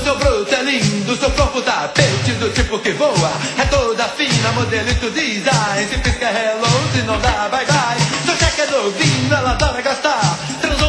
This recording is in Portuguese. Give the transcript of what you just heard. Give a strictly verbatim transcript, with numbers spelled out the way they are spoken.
seu broto é lindo, seu corpo tapete do tipo que voa. É toda fina, modelito design. Se pisca hello, se não dá bye bye. Seu cheque é novinho, ela adora gastar. Transou